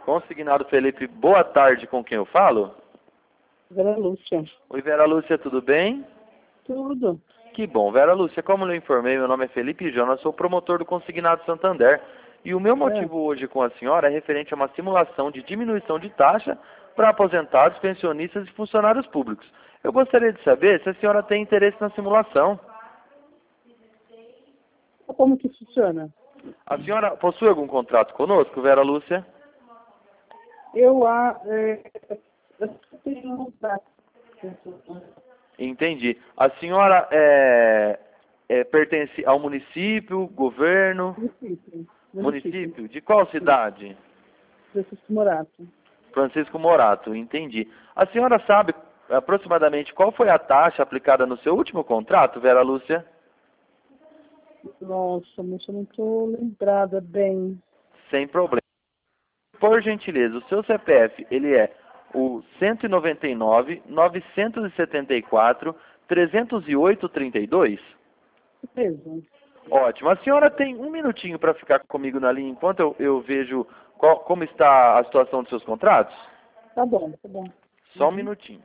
Consignado Felipe, boa tarde, com quem eu falo? Vera Lúcia. Oi, Vera Lúcia, tudo bem? Tudo. Que bom, Vera Lúcia, como eu informei, meu nome é Felipe Jonas, sou promotor do Consignado Santander. E o meu motivo hoje com a senhora é referente a uma simulação de diminuição de taxa para aposentados, pensionistas e funcionários públicos. Eu gostaria de saber se a senhora tem interesse na simulação. Como que funciona? A senhora possui algum contrato conosco, Vera Lúcia? Eu tenho um contrato. Entendi. A senhora pertence ao município, governo? Município? De qual cidade? Francisco Morato. Francisco Morato, entendi. A senhora sabe aproximadamente qual foi a taxa aplicada no seu último contrato, Vera Lúcia? Nossa, mas eu não estou lembrada bem. Sem problema. Por gentileza, o seu CPF, ele é o 199 974 308 32? Mesmo. Ótimo. A senhora tem um minutinho para ficar comigo na linha enquanto eu vejo como está a situação dos seus contratos? Tá bom, tá bom. Só um minutinho.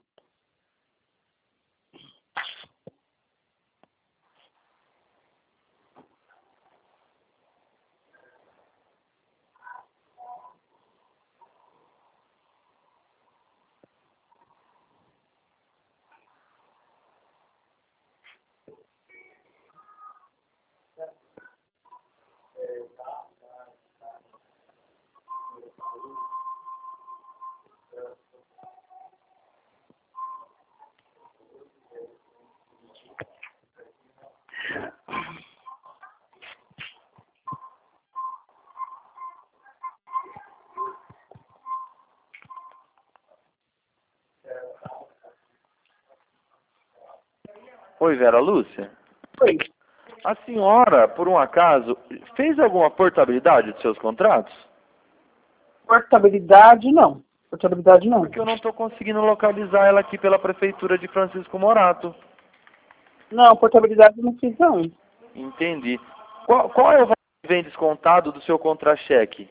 Oi, Vera Lúcia? Oi. A senhora, por um acaso, fez alguma portabilidade dos seus contratos? Portabilidade, não. Portabilidade, não. Porque eu não estou conseguindo localizar ela aqui pela Prefeitura de Francisco Morato. Não, portabilidade eu não fiz, não. Entendi. Qual é o valor que vem descontado do seu contra-cheque?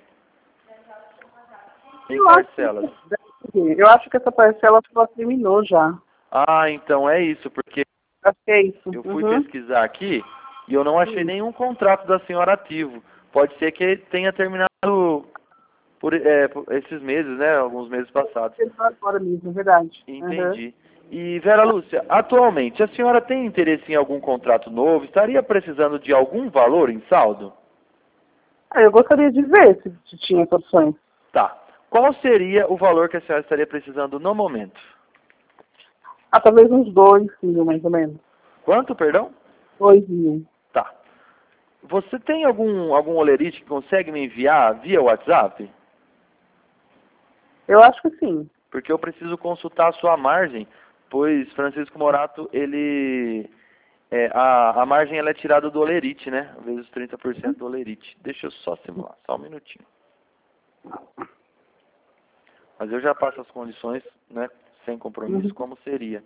Em parcelas. Eu acho que essa parcela ela terminou já. Ah, então é isso, porque Acho que é isso. eu fui pesquisar aqui e eu não achei nenhum contrato da senhora ativo. Pode ser que tenha terminado por esses meses, né? Alguns meses passados. Agora mesmo, verdade. Entendi. E, Vera Lúcia, atualmente, a senhora tem interesse em algum contrato novo? Estaria precisando de algum valor em saldo? Eu gostaria de ver se tinha opções. Tá. Qual seria o valor que a senhora estaria precisando no momento? Talvez uns 2.000, mais ou menos. Quanto, perdão? 2.000. Tá. Você tem algum olerite que consegue me enviar via WhatsApp? Eu acho que sim. Porque eu preciso consultar a sua margem, pois Francisco Morato, ele... a margem ela é tirada do olerite, né? Vezes 30% do olerite. Deixa eu só simular, só um minutinho. Mas eu já passo as condições, né? Sem compromisso, como seria.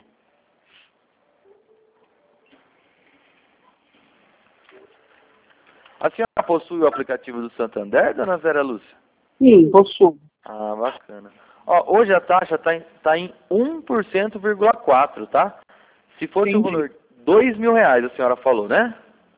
A senhora possui o aplicativo do Santander, dona Vera Lúcia? Sim, possuo. Ah, bacana. Ó, hoje a taxa está em 1,4%, tá? Se fosse o valor R$2.000, a senhora falou, né?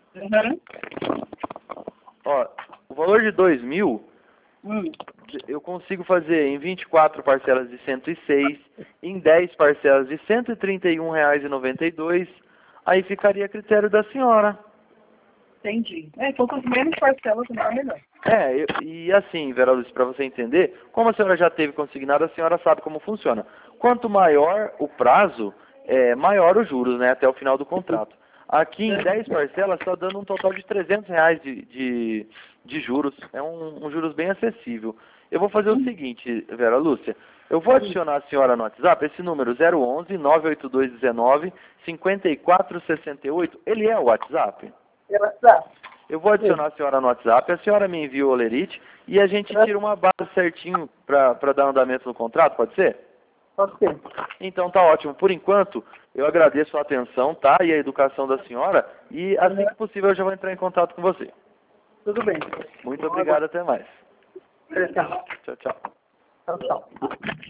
Ó, o valor de 2.000, eu consigo fazer em 24 parcelas de 106, em 10 parcelas de R$131,92, aí ficaria a critério da senhora. Entendi. Então, quanto menos parcelas, melhor. E assim, Vera Lúcia, para você entender, como a senhora já teve consignado, a senhora sabe como funciona. Quanto maior o prazo, maior os juros, né, até o final do contrato. Aqui em 10 parcelas está dando um total de R$300 de juros. É um juros bem acessível. Eu vou fazer o seguinte, Vera Lúcia. Eu vou adicionar a senhora no WhatsApp, esse número 011 98219 5468. Ele é o WhatsApp? Eu vou adicionar a senhora no WhatsApp, a senhora me envia o olerite e a gente tira uma base certinho para dar andamento no contrato, pode ser? Pode ser. Então tá ótimo. Por enquanto, eu agradeço a atenção, tá? E a educação da senhora. E assim que possível eu já vou entrar em contato com você. Tudo bem. Muito obrigado, até mais. Tchau. Tchau, tchau. Tchau, tchau.